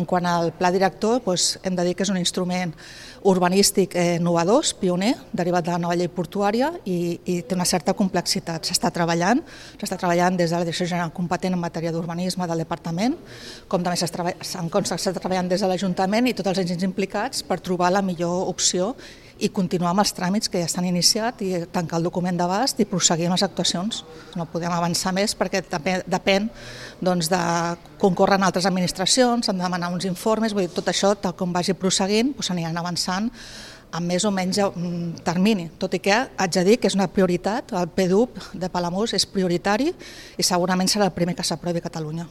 En quant al pla director, hem de dir que és un instrument urbanístic innovador, pioner, derivat de la nova llei portuària i té una certa complexitat. S'està treballant des de la Direcció General competent en matèria d'urbanisme del Departament, com també s'està treballant des de l'Ajuntament i tots els agents implicats per trobar la millor opció i continuar amb els tràmits que ja estan iniciats i tancar el document d'abast i proseguir amb les actuacions. No podem avançar més perquè depèn de concórrer en altres administracions, han de demanar uns informes, vull dir, tot això, tal com vagi prosseguint, s'aniran avançant amb més o menys termini, tot i que haig de dir que és una prioritat, el PDUP de Palamós és prioritari i segurament serà el primer que s'aprovi a Catalunya.